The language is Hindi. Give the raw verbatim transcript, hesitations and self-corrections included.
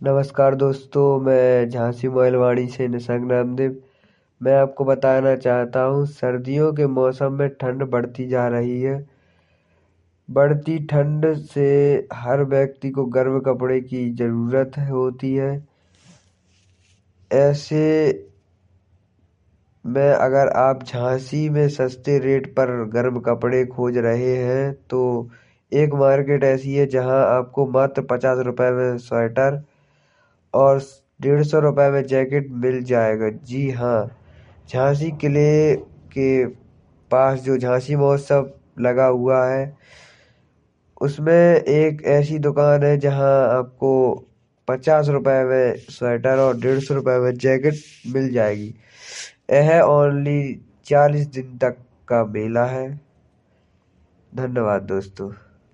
नमस्कार दोस्तों, मैं झांसी मोबाइल से निशंक नामदेव। मैं आपको बताना चाहता हूँ, सर्दियों के मौसम में ठंड बढ़ती जा रही है। बढ़ती ठंड से हर व्यक्ति को गर्म कपड़े की ज़रूरत होती है। ऐसे में अगर आप झांसी में सस्ते रेट पर गर्म कपड़े खोज रहे हैं तो एक मार्केट ऐसी है जहां आपको मात्र पचास रुपए में स्वेटर और डेढ़ सौ रुपए में जैकेट मिल जाएगा। जी हाँ, झांसी किले के पास जो झांसी महोत्सव लगा हुआ है, उसमें एक ऐसी दुकान है जहां आपको पचास रुपए में स्वेटर और डेढ़ सौ रुपए में जैकेट मिल जाएगी। यह ओनली चालीस दिन तक का मेला है। धन्यवाद दोस्तों।